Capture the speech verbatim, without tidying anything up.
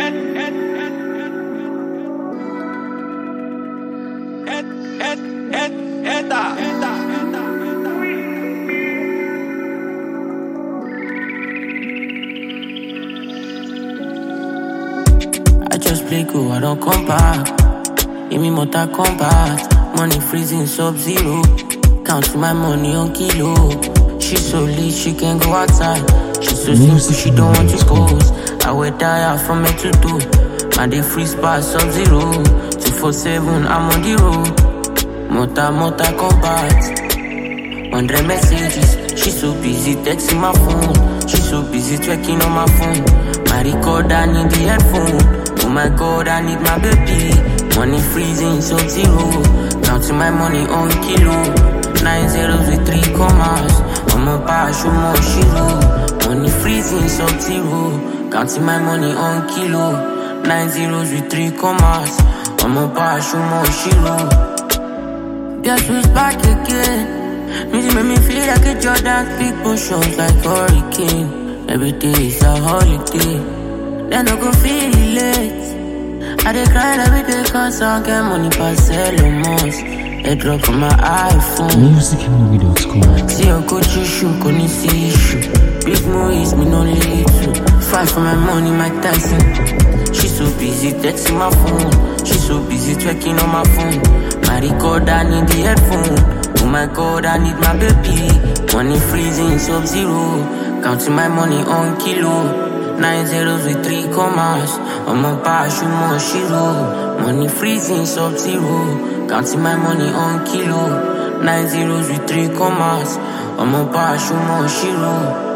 I just play cool, I don't come back. Give me Mortal Kombat. Money freezing sub-zero. Counting my money on kilo. She so lit, she can go outside. She so simple, she don't want to pose. I will die out from head to toe. My day free spot sub-zero. two four seven, I'm on the road. Mortal, Mortal Kombat. one hundred messages. She so busy texting my phone. She so busy twerking on my phone. My record, I need the headphone. Oh my God, I need my baby. Money freezing sub-zero. Counting my money on kilo. Nine zeros with three commas. I'm a bash, I'm a shiro. Money freezing sub-zero. Counting my money on kilo. Nine zeros with three commas. I'm a bash, I'm a shiro. Guess who's back again? Music make me feel like a Jordan. Big push-ups like hurricane. Every day is a holiday. Then I go feel late. I dey cry every day cause I get money pass Elon Musk. They drop on my iPhone. music movie dot com. See your Gucci shoe, couldn't see issue. Big movies, me no little. Fight for my money, Mike Tyson. She so busy texting my phone. She so busy twerking on my phone. My record, I need the headphone. Oh my God, I need my baby. Money freezing sub-zero. Counting my money on kilo. Nine zeros with three commas. I'm a bash, I'm a shiro. Money freezing sub-zero. Counting my money on kilo. Nine zeros with three commas. I'm a bash, I'm a shiro.